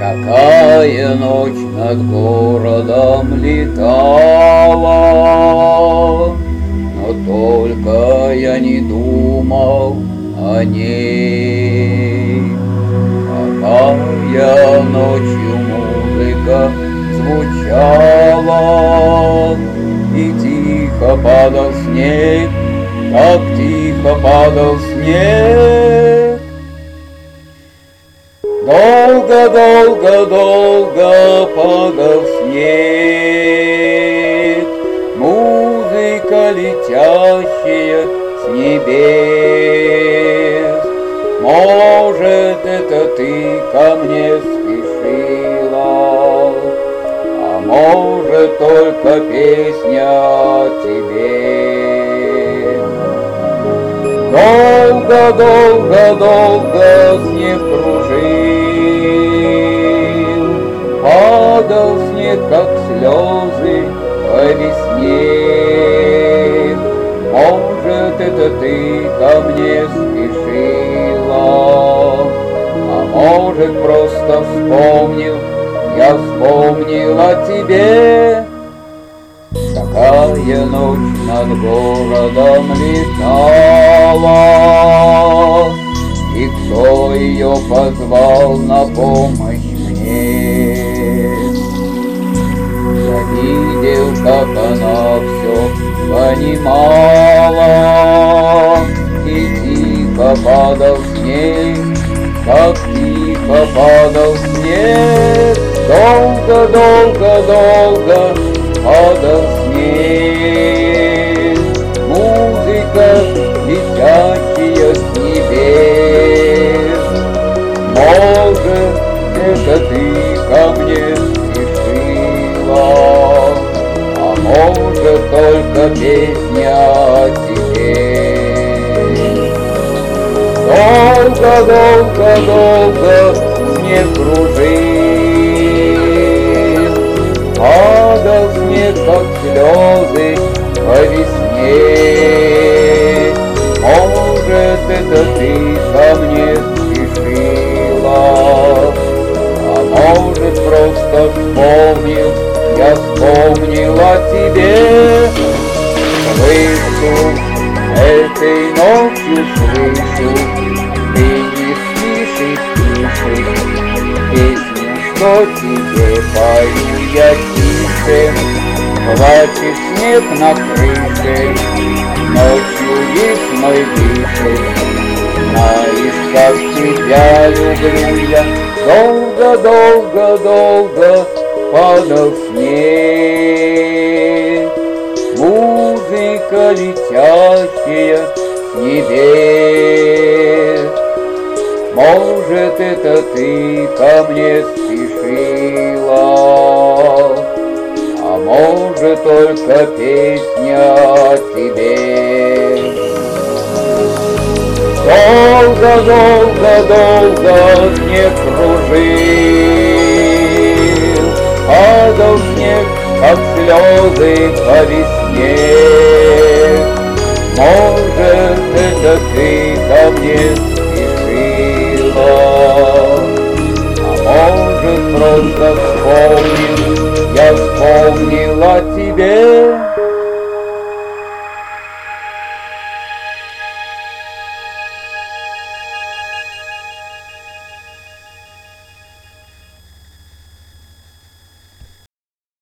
Какая ночь над городом летала, но только я не думал о ней. Какая ночью музыка звучала, и тихо падал снег, так тихо падал снег. Долго, долго, долго падал снег, музыка, летящая с небес. Может, это ты ко мне спешила, а может, только песня о тебе. Долго, долго, долго снег кружил, падал снег, как слезы по весне. Может, это ты ко мне спешила, а может, просто вспомнил, я вспомнил о тебе. Какая ночь над городом летала, и кто ее позвал на помощь мне? Я видел, как она все понимала, и тихо падал снег, как тихо падал снег. Долго, долго, долго падал снег, музыка, летящая с небес. Может, это ты ко мне спешила, а может, только песня о тебе. Долго, долго, долго снег кружил, падал снег, как слезы по весне. Может, это ты ко мне спешила, а может, просто вспомнил, я вспомнил о тебе. Слышу, этой ночью слышу, ты не спишь и пишешь песню, что тебе пою я тише. Плачет снег на крыше, ночью весной дышит. Знаешь, как тебя люблю я. Долго, долго, долго падал снег, музыка, летящая с небес. Может, это ты ко мне спешила, а может, только песня о тебе. Долго, долго, долго снег кружил, падал снег, как слезы по весне. Может, это ты ко мне спешила, а может, просто вспомнил, я вспомнил о тебе.